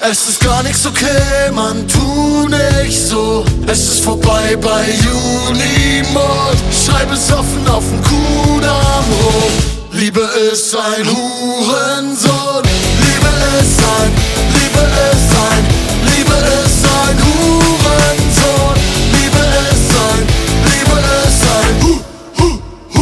Es ist gar nichts okay, man, tu nicht so. Es ist vorbei bei Junimond. Schreibe es offen auf den Kudamm hoch. Liebe ist ein Hurensohn. Liebe ist ein, Liebe ist ein, Liebe ist ein Hurensohn. Liebe ist ein, Liebe ist ein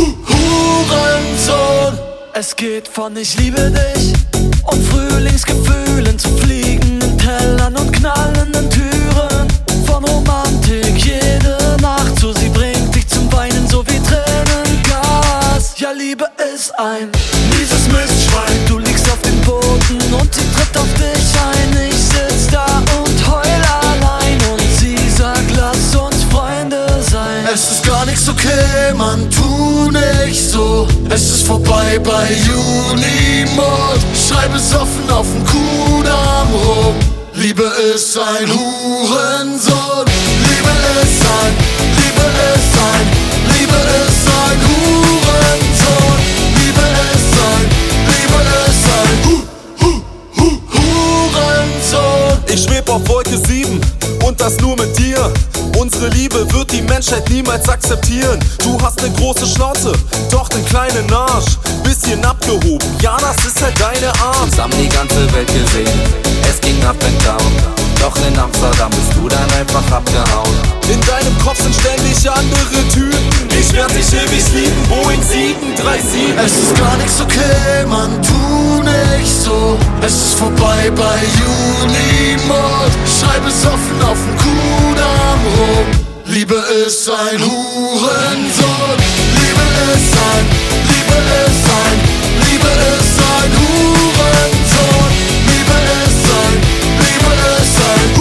Hurensohn. Es geht von ich liebe dich und Frühlingsgefühlen zu fliegenden Tellern und knallenden Türen. Von Romantik jede Nacht, so sie bringt dich zum Weinen, so wie Tränengas. Ja, Liebe ist ein mieses Mistschwein. Du liegst auf dem Boden und sie tritt auf dich ein. Ich sitz da und heul allein und sie sagt, lass uns Freunde sein. Es ist gar nichts okay, man, tu nicht so. Es ist vorbei bei Junimond. Schreib es offen auf den Kudamm rum. Liebe ist ein Hurensohn. Liebe ist ein, Liebe ist ein, Liebe ist ein Hurensohn. Liebe ist ein, Liebe ist ein Hurensohn. Ich schweb auf Wolke 7 und das nur mit dir. Unsere Liebe wird die Menschheit niemals akzeptieren. Du hast ne große Schnauze, doch den kleinen Arsch. Bisschen abgehoben, ja, das ist halt deine Art. Uns haben die ganze Welt gesehen, es ging up and down. Doch in Amsterdam bist du dann einfach abgehauen. In deinem Kopf sind ständig andere Typen. Ich werd dich ewig lieben, Boeing 737. Es ist gar nichts okay, man, tu nicht so. Es ist vorbei bei Junimond. Schreib es offen auf den Kudamm rum. Liebe ist ein Hurensohn. Liebe ist ein, Liebe ist ein, Liebe ist ein Hurensohn. Liebe ist ein, Liebe ist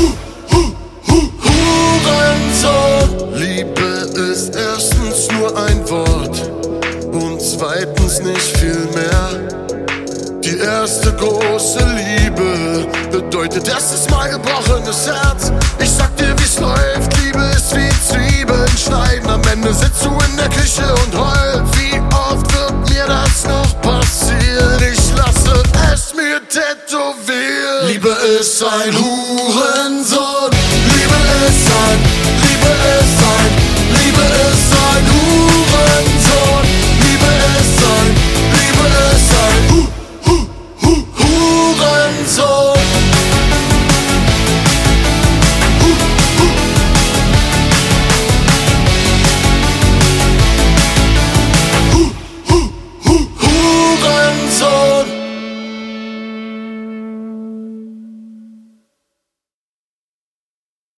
ein Hurensohn. Liebe ist erstens nur ein Wort und zweitens nicht viel mehr. Die erste große Liebe bedeutet erstes Mal gebrochenes Herz. Ich sag dir, wie's läuft, Liebe ist wie Zwiebeln schneiden. Am Ende sitzt du in der Küche und heult. Wie oft wird mir das noch passieren? Ich lasse es mir tätowieren. Liebe ist ein Hurensohn. Liebe ist ein, Liebe ist